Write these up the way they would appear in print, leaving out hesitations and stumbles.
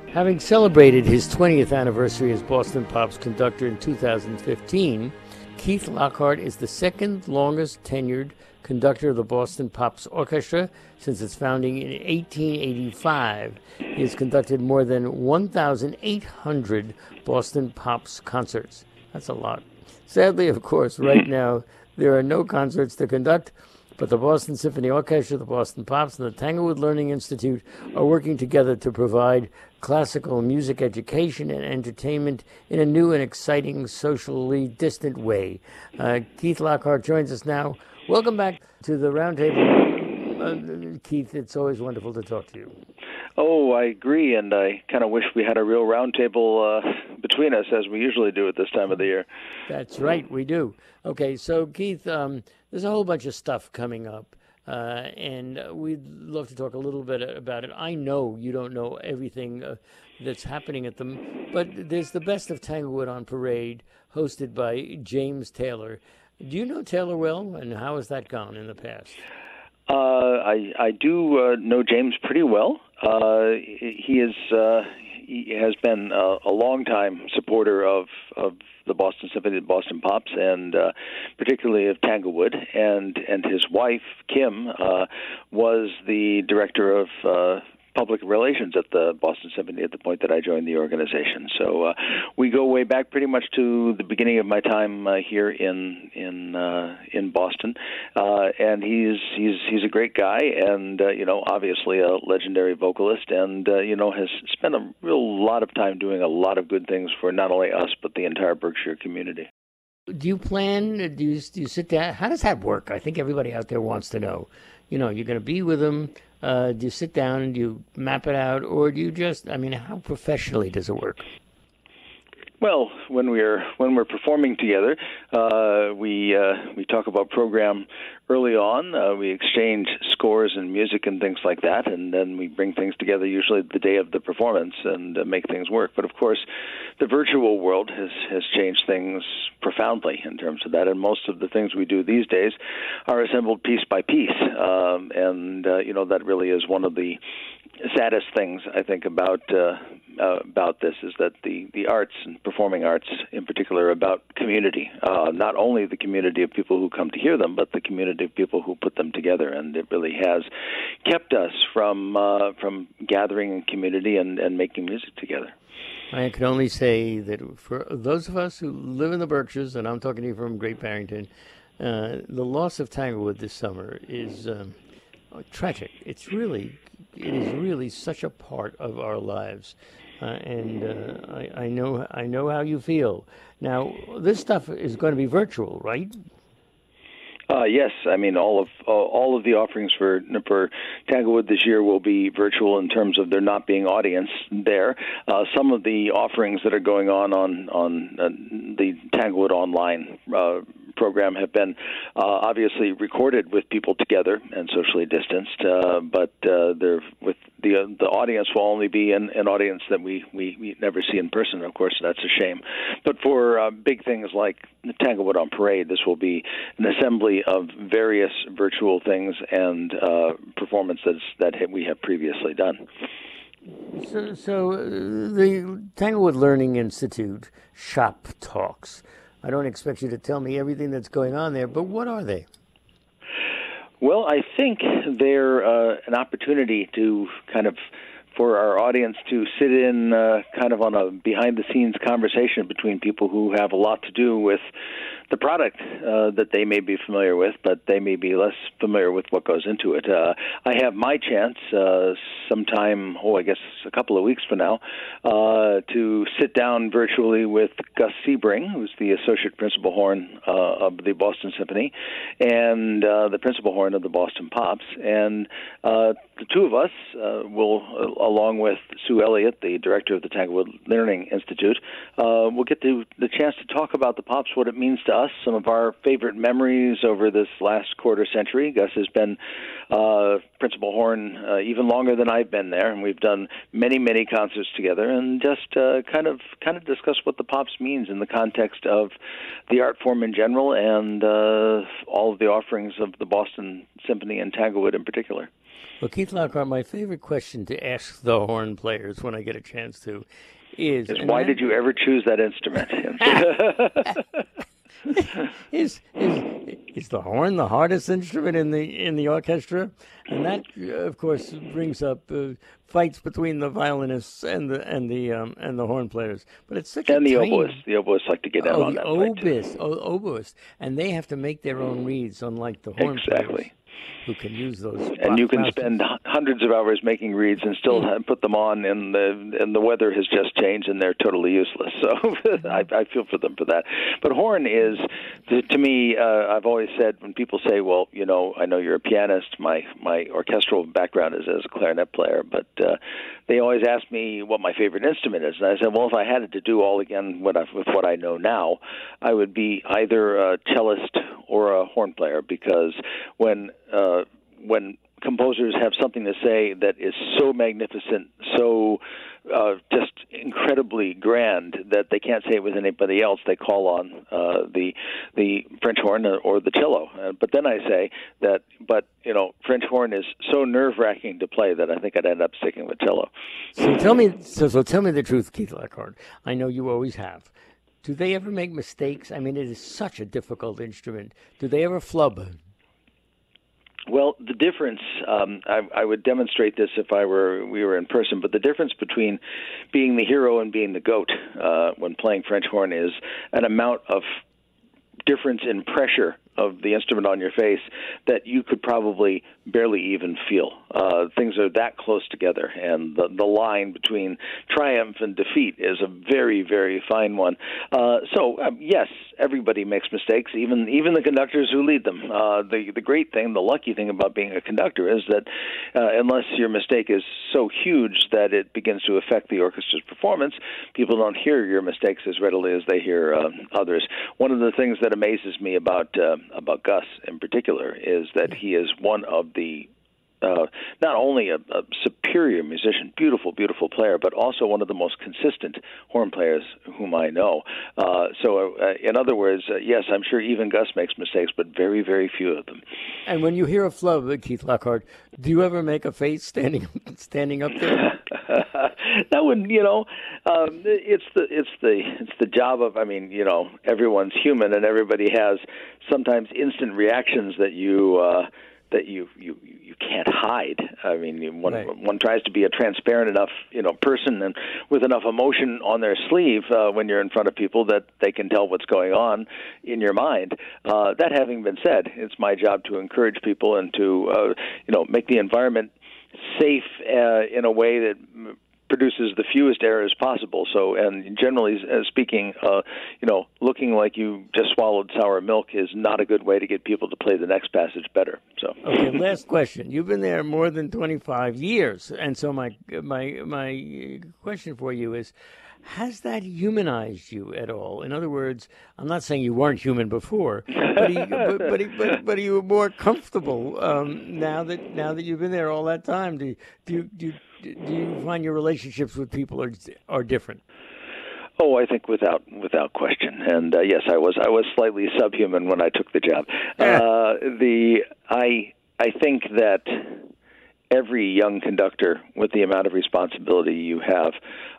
Having celebrated his 20th anniversary as Boston Pop's conductor in 2015, Keith Lockhart is the second longest tenured conductor of the Boston Pops Orchestra since its founding in 1885. He has conducted more than 1,800 Boston Pops concerts. That's a lot. Sadly, of course, right now there are no concerts to conduct, but the Boston Symphony Orchestra, the Boston Pops, and the Tanglewood Learning Institute are working together to provide classical music education and entertainment in a new and exciting, socially distant way. Keith Lockhart joins us now. Welcome back to the Roundtable. Keith, it's always wonderful to talk to you. Oh, I agree, and I kind of wish we had a real roundtable between us, as we usually do at this time of the year. That's right, we do. Okay, so Keith, there's a whole bunch of stuff coming up, and we'd love to talk a little bit about it. I know you don't know everything that's happening at them, but there's the Best of Tanglewood on Parade, hosted by James Taylor. Do you know Taylor well, and how has that gone in the past? I do know James pretty well. He has been a long-time supporter of the Boston Symphony, the Boston Pops, and particularly of Tanglewood. And his wife, Kim, was the director of public relations at the Boston Symphony at the point that I joined the organization. So we go way back, pretty much to the beginning of my time here in Boston. And he's a great guy, and obviously a legendary vocalist, and has spent a real lot of time doing a lot of good things for not only us but the entire Berkshire community. Do you plan? Do you sit down? How does that work? I think everybody out there wants to know. You're going to be with them. Do you sit down and do you map it out, or do you just? How professionally does it work? Well, when we're performing together, we talk about program early on. We exchange scores and music and things like that, and then we bring things together usually the day of the performance and make things work. But of course, the virtual world has changed things profoundly in terms of that, and most of the things we do these days are assembled piece by piece, and that really is one of the saddest things I think about this is that the arts and performing arts in particular are about community, not only the community of people who come to hear them, but the community of people who put them together. And it really has kept us from gathering in community and making music together. I can only say that for those of us who live in the Berkshires, and I'm talking to you from Great Barrington, the loss of Tanglewood this summer is tragic. It is really such a part of our lives, and I know how you feel. Now, this stuff is going to be virtual, right? Yes, all of the offerings for Tanglewood this year will be virtual in terms of there not being audience there. Some of the offerings that are going on the Tanglewood online program have been obviously recorded with people together and socially distanced, but they're with the audience will only be an audience that we never see in person. Of course, that's a shame. But for big things like Tanglewood on Parade, this will be an assembly of various virtual things and performances that we have previously done. So the Tanglewood Learning Institute shop talks. I don't expect you to tell me everything that's going on there, but what are they? Well, I think they're an opportunity to for our audience to sit in on a behind-the-scenes conversation between people who have a lot to do with the product that they may be familiar with, but they may be less familiar with what goes into it. I have my chance sometime, I guess a couple of weeks from now, to sit down virtually with Gus Sebring, who's the Associate Principal Horn of the Boston Symphony, and the Principal Horn of the Boston Pops. And the two of us will, along with Sue Elliott, the Director of the Tanglewood Learning Institute, will get the chance to talk about the Pops, what it means to us some of our favorite memories over this last quarter century. Gus has been principal horn even longer than I've been there, and we've done many, many concerts together, and just kind of discuss what the Pops means in the context of the art form in general and all of the offerings of the Boston Symphony and Tanglewood in particular. Well, Keith Lockhart, my favorite question to ask the horn players when I get a chance to is why did you ever choose that instrument? Is the horn the hardest instrument in the orchestra? And that, of course, brings up fights between the violinists and the horn players. But it's such and a the tiny... oboists. The oboists like to get in on that fight too. Oboists, and they have to make their own reeds, unlike the horn players, who can use those. And you can spend hundreds of hours making reeds and still put them on, and the weather has just changed, and they're totally useless. So I feel for them for that. But horn is, to me, I've always said when people say, well, I know you're a pianist. My orchestral background is as a clarinet player, but they always ask me what my favorite instrument is. And I said, well, if I had it to do all again with what I know now, I would be either a cellist or a horn player, because when composers have something to say that is so magnificent, so just incredibly grand that they can't say it with anybody else, they call on the French horn or the cello. But then I say that, French horn is so nerve-wracking to play that I think I'd end up sticking with cello. So tell me the truth, Keith Lockhart. I know you always have. Do they ever make mistakes? I mean, it is such a difficult instrument. Do they ever flub? Well, the difference, I would demonstrate this if we were in person, but the difference between being the hero and being the goat when playing French horn is an amount of difference in pressure of the instrument on your face that you could probably barely even feel. Things are that close together, and the line between triumph and defeat is a very, very fine one. Yes, everybody makes mistakes, even the conductors who lead them. The great thing, the lucky thing about being a conductor is that unless your mistake is so huge that it begins to affect the orchestra's performance, people don't hear your mistakes as readily as they hear others. One of the things that amazes me about Gus in particular is that he is one of the not only a superior musician, beautiful, beautiful player, but also one of the most consistent horn players whom I know. In other words, yes, I'm sure even Gus makes mistakes, but very, very few of them. And when you hear a flub, Keith Lockhart, do you ever make a face standing up there? That would, it's the job of. Everyone's human, and everybody has sometimes instant reactions that you can't hide. One tries to be a transparent enough, person and with enough emotion on their sleeve when you're in front of people that they can tell what's going on in your mind. That having been said, it's my job to encourage people and to, make the environment safe in a way that produces the fewest errors possible. So, and generally speaking, looking like you just swallowed sour milk is not a good way to get people to play the next passage better. So, okay, last question. You've been there more than 25 years, and so my question for you is, has that humanized you at all? In other words, I'm not saying you weren't human before, but are you more comfortable now that you've been there all that time? Do you find your relationships with people are different? Oh, I think without question. And yes, I was slightly subhuman when I took the job. I think that every young conductor, with the amount of responsibility you have,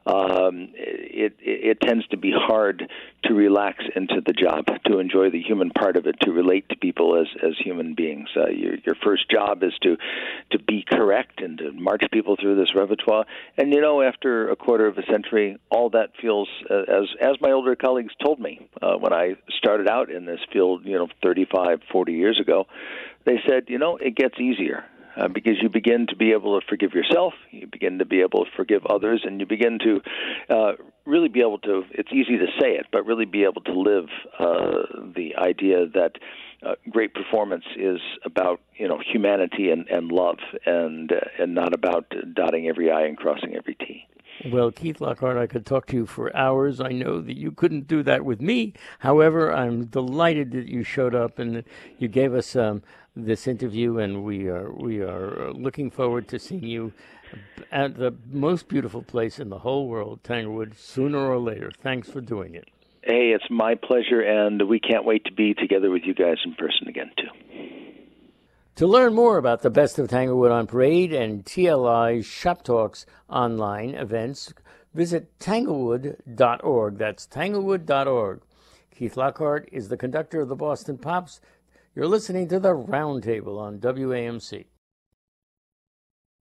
it tends to be hard to relax into the job, to enjoy the human part of it, to relate to people as human beings. Your first job is to be correct and to march people through this repertoire. And after a quarter of a century, all that feels, as my older colleagues told me when I started out in this field, 35, 40 years ago, they said, it gets easier. Because you begin to be able to forgive yourself, you begin to be able to forgive others, and you begin to really be able to, it's easy to say it, but really be able to live the idea that great performance is about, humanity and love and not about dotting every I and crossing every T. Well, Keith Lockhart, I could talk to you for hours. I know that you couldn't do that with me. However, I'm delighted that you showed up and that you gave us this interview, and we are looking forward to seeing you at the most beautiful place in the whole world, Tanglewood, sooner or later. Thanks for doing it. Hey, it's my pleasure, and we can't wait to be together with you guys in person again, too. To learn more about the Best of Tanglewood on Parade and TLI's Shop Talks online events, visit tanglewood.org. That's tanglewood.org. Keith Lockhart is the conductor of the Boston Pops. You're listening to the Roundtable on WAMC.